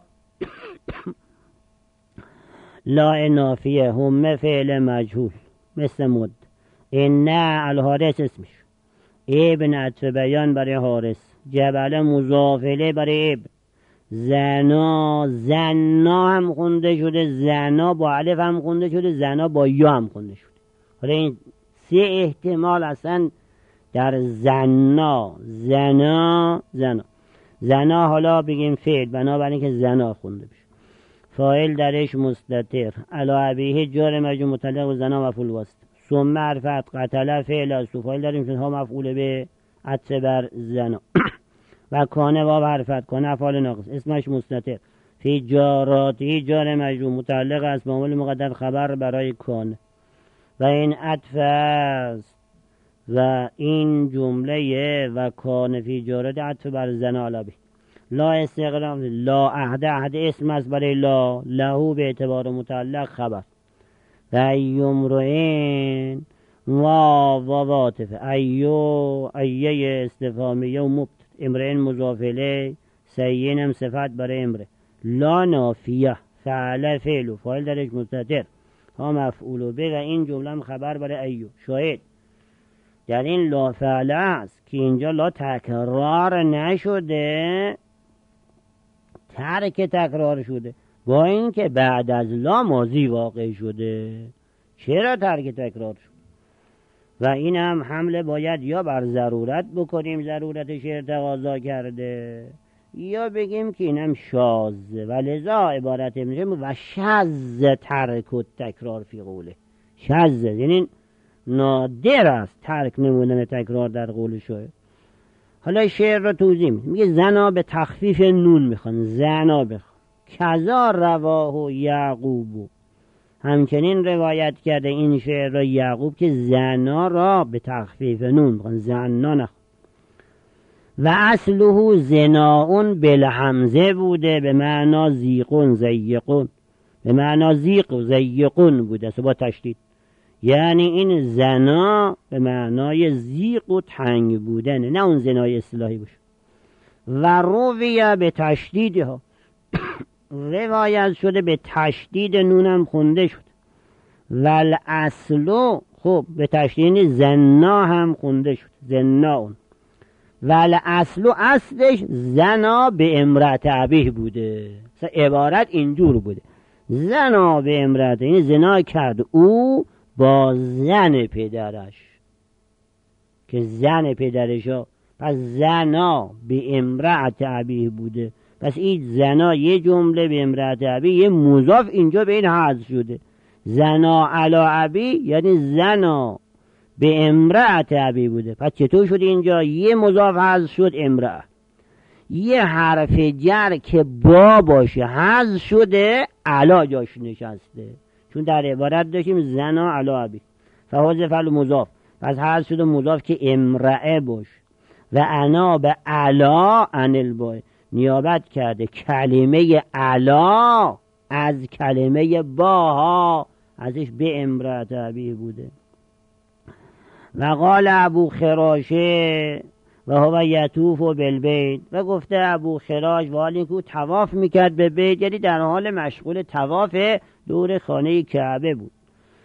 لا نافیه، هم فعل مجهول مثل مد. این نه الحارس اسمش، ابن عطف بیان برای حارس، جبل مضافله برای ابن. زنا، زنا هم خونده شده، زنا با الف هم خونده شده، زنا با یا هم خونده شده. حالا این سه احتمال اصلا در زنا. زنا حالا بگیم فعل، بنابراین که زنا خونده بشه. فاعل درش مستتر، علی ابیه جار مجرور متعلق و زنا مفعول واسط. ثم حرفت قتل فعل است، فاعل داریم که ها مفعول به عطف بر زنا. و کانه و حرفت، کانه افعال ناقص، اسمش مستتر. فی جاراتی جار مجرور متعلق است با معمول مقدر خبر برای کانه. و این عطف است و این جمله و کانه فی جارات عطف بر زنا علبی. لا استقرام، لا عهد، عهد اسم است برای لا، لهو به اعتبار متعلق خبر. و ایمرئ و عاطفه، ایه استفهامیه و مبتدا، امرئ مضاف الیه، سیء هم صفت برای امرئ. لا نافیه، فعل فعل و فاعل درش مستتر، ها مفعول به، و این جمله هم خبر برای ایو. شاهد در این لا فعل است که اینجا لا تکرار نشده، ترک تکرار شده، با اینکه بعد از لا ماضی واقع شده. چرا ترک تکرار شد؟ و این هم حمله باید یا بر ضرورت بکنیم، ضرورتش ارتقاضا کرده، یا بگیم که اینم شاذه، و لذا عبارت میشه و شذ ترک و تکرار فی قوله. شذ یعنی نادر است ترک نمودن تکرار در قول شاعر. حالا شعر رو توضیح میگه زنا به تخفیف نون میخوان، زنا بخوان. کذا رواه یعقوب، همچنین روایت کرده این شعر را یعقوب که زنا را به تخفیف نون میخوان، زنا نخوان. و اصله زناون بالحمزه بوده، به معنا زیقون زیقون، به معنا زیق و زیقون بوده با تشدید. یعنی این زنا به معنای زیق و تنگ بودن، نه اون زنای اصطلاحی باشه. و رویه به تشدیدها، روایت شده به تشدید نونم خونده شد. ول اصلو، خب به تشدید زنا هم خونده شد، زنا اون. ول اصلو، اصلش زنا به امرأت ابیه بوده. عبارت اینجور بوده، زنا به امرأت، یعنی زنا کرد او با زن پدرش، که زن پدرش ها، پس زنا به امرأت ابیه بوده. پس این زنا یه جمله به امرأت ابی، یه مضاف اینجا به این حذف شده. زنا علی ابی یعنی زنا به امرأت ابی بوده. پس چطور شد اینجا یه مضاف حذف شد امرأت، یه حرف جر که با باشه حذف شده، علا جاش نشسته، چون در عبارت داشتیم زنا علی ابی، فحذف المضاف، پس حذف شده مضاف که امرأه باش. و انا به علا عن البای، نیابت کرده کلمه علا از کلمه باها، ازش به امرأت ابی بوده. و قال ابو خراشه و هو یطوف بالبیت، و گفته ابو خراش و حال اینکه او طواف میکرد به بیت، یعنی در حال مشغول طواف دور خانه کعبه بود.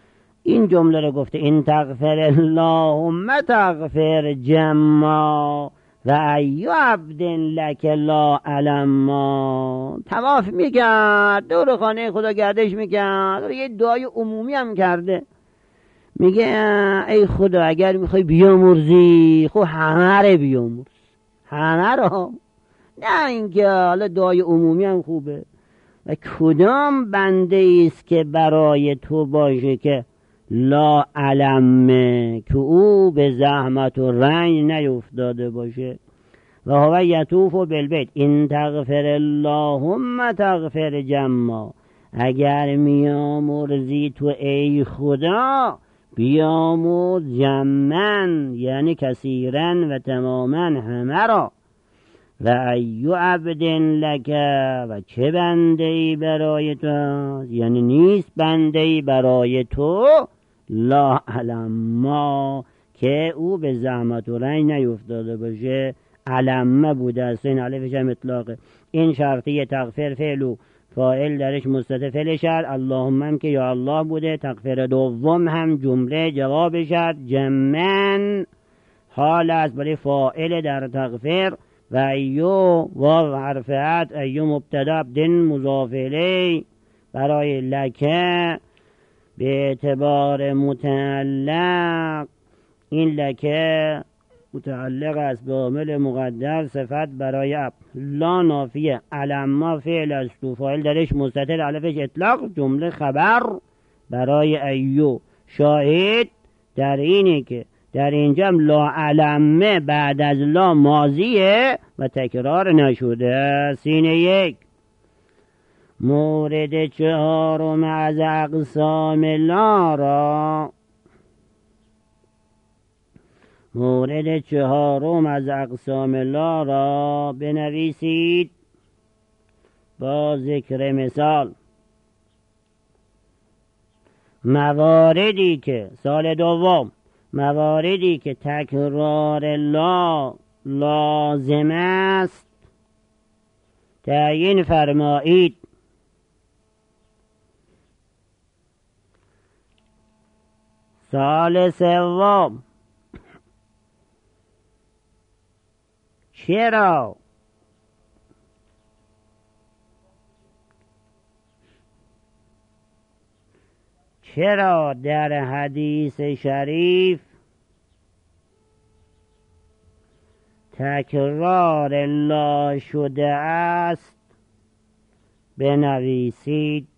این جمله رو گفته این تغفر اللهم تغفر جما و ایو عبد لک لا علما. طواف میکرد، دور خانه خدا گردش میکرد، یه دعای عمومی هم کرده، میگه ای خدا اگر میخوای بیامرزی خب همه رو بیامرز، همه رو، نه اینکه حالا دعای عمومی هم خوبه. و کدام بنده است که برای تو باشه که لا علمه، که او به زحمت و رنج نیفتاده باشه. و هو یطوف بالبیت این تغفر اللهم تغفر جما، اگر میامرزی تو ای خدا بیامرز جمعن، یعنی کثیرن و تماما همه را. و ایو عبد لک، و چه بنده ای برای تو، یعنی نیست بنده ای برای تو لا علما، که او به زحمت و رنج نیفتاده باشه. علمه بوده است، این علفش هم اطلاقه. این شرطی تغفیر فعل و فاعل درش مستتر فعل شرط، اللهم هم که یا الله بوده. تغفیر دوم هم جمله جواب شرط جمعن حال است برای فاعل در تغفیر. و ایو و حرف عطف، ایو مبتدا دن مضاف الیه برای لکه به اعتبار متعلق. این لکه متعلق است به عامل مقدر صفت برای اب. لا نافیه، علما فعل است و فاعل درش مستتر علفش اطلاق، جمله خبر برای ایو. شاهد در اینه که در اینجا لا علمه بعد از لا ماضیه و تکرار نشده. سینه یک. مورد چهارم از اقسام لا را، مورد چهارم از اقسام لا را بنویسید با ذکر مثال. مواردی که سال دوم، مواردی که تکرار لا لازم است تعیین فرمایید. سال سوم، چرا در حدیث شریف تکرار لا شده است بنویسید.